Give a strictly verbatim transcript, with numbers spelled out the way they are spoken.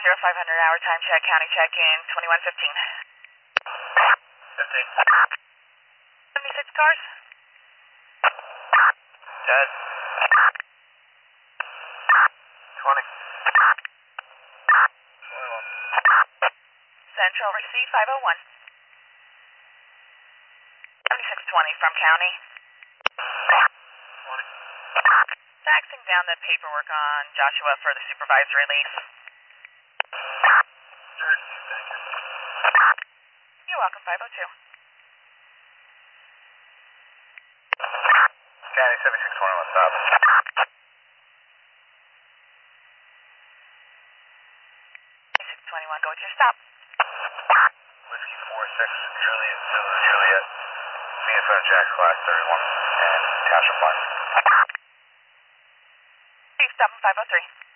zero five hundred hour time check, county check in twenty-one fifteen. fifteen. seventy-six cars? Dead. twenty. twenty-one. Central, receive five oh one. seventy-six twenty from county. twenty. Faxing down the paperwork on Joshua for the supervised release. Certainly, thank you. You're welcome, five oh two. County seventy-six twenty-one, stop. seventy-six twenty-one, go to your stop. Whiskey four six, Juliet, Zulu Juliet, C F O Jack Class thirty-one, and Township Park. Please stop in five oh three.